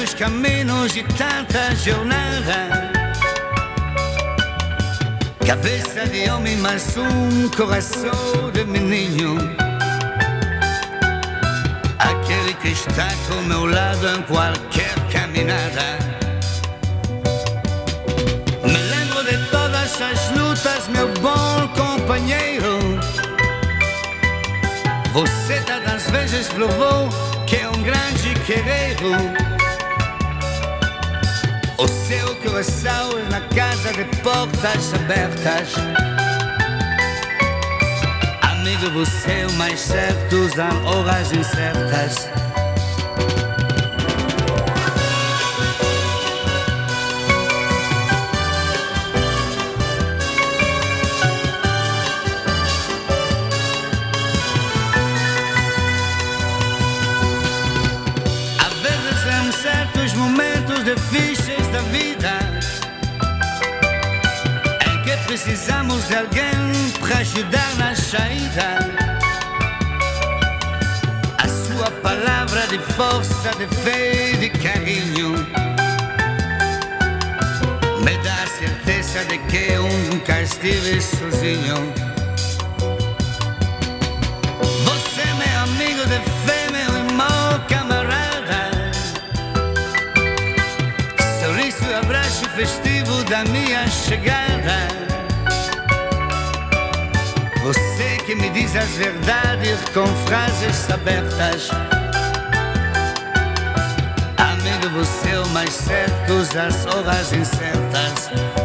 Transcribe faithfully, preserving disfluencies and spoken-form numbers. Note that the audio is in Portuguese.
tantos caminhos e tanta jornada. Cabeça de homem, mas um coração de menino. Aquele que está com meu lado em qualquer caminhada. Me lembro de todas as lutas, meu bom companheiro. Você tantas vezes provou que é um grande guerreiro. O seu coração é na casa de portas abertas. Amigo, você é o mais certo em horas incertas. Certos momentos difíceis da vida em que precisamos de alguém para ajudar na saída. A sua palavra de força, de fé e de carinho me dá a certeza de que eu nunca estive sozinho. Você é meu amigo de fé, meu irmão, camarada. Abraço festivo da minha chegada. Você que me diz as verdades com frases abertas. Amigo, você é o mais certo das horas incertas.